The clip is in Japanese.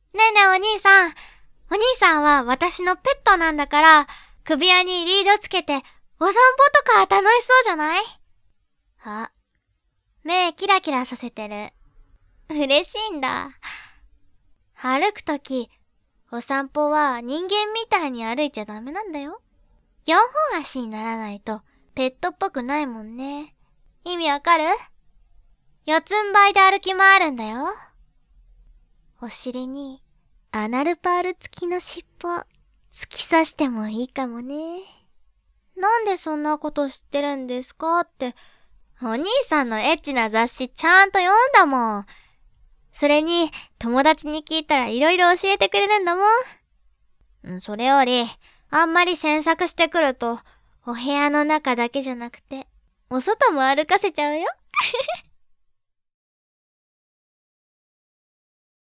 ねえねえお兄さん。お兄さんは私のペットなんだから、首輪にリードつけてお散歩とか楽しそうじゃない？あ、目キラキラさせてる。嬉しいんだ。歩くとき、お散歩は人間みたいに歩いちゃダメなんだよ。4本足にならないとペットっぽくないもんね。意味わかる？四つん這いで歩き回るんだよ。お尻にアナルパール付きの尻尾突き刺してもいいかもね。なんでそんなこと知ってるんですかって、お兄さんのエッチな雑誌ちゃんと読んだもん。それに友達に聞いたらいろいろ教えてくれるんだもん。それよりあんまり詮索してくるとお部屋の中だけじゃなくてお外も歩かせちゃうよ。